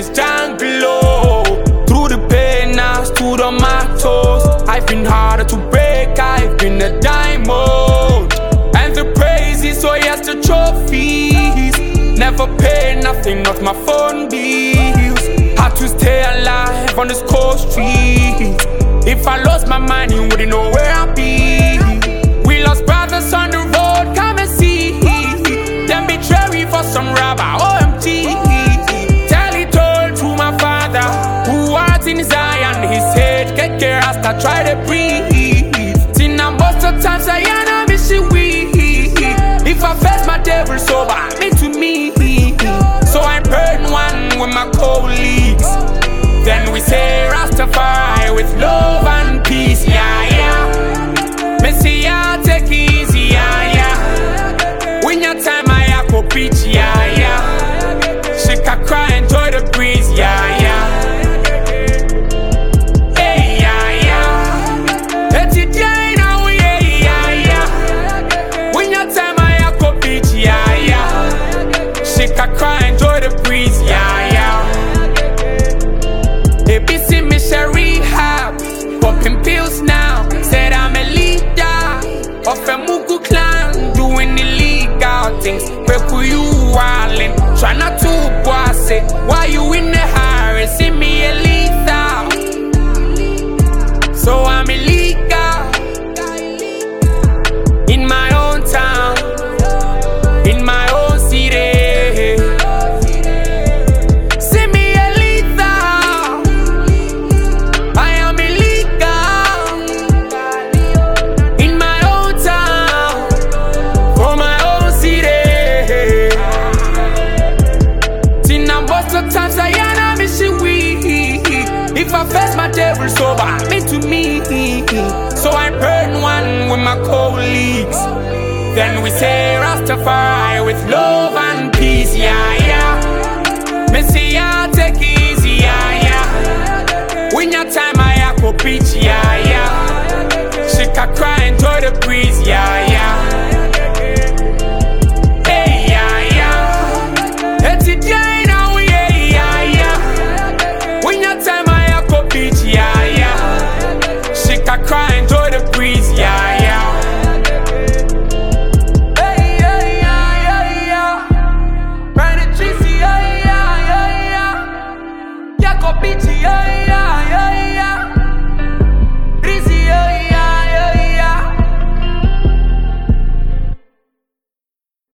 this jungle, oh. Through the pain, I stood on my toes. I've been harder to break, I've been a diamond. And the praises, so yes, the trophies. Never paid nothing, not my phone bills. Had to stay alive on this cold street. If I lost my mind, you wouldn't know where I'd be. We lost brothers on the road, come and see. Them betray me for some rubber, OMG. Tell it all to my father, who art in Zion. He said, get care as I try to breathe. Sin and most of times I am miss you weak. If I face my devil sober, me to me. So I burn one with my colleagues. Then we say Rastafari with love and peace, yeah, yeah. Messiah, take it easy, yeah, yeah. When your time I have go preach, yeah, yeah. She can cry, enjoy the breeze, yeah, yeah. Hey, yeah, yeah. Let it die now, yeah, yeah, yeah. When your time I have go preach, yeah, yeah. She can cry, enjoy the breeze, yeah, yeah. ABC Mission Rehab, popping pills now. Said I'm a leader of a Mugu clan, doing illegal things. Where could you wildin'? Try not to boss it. Why you in the hurry? See me a lethal. So I'm illegal in my own town, in my own city. Sometimes I am miss you weak. If I face my devil sober, me to me. So I burn one with my colleagues. Then we say Rastafari with love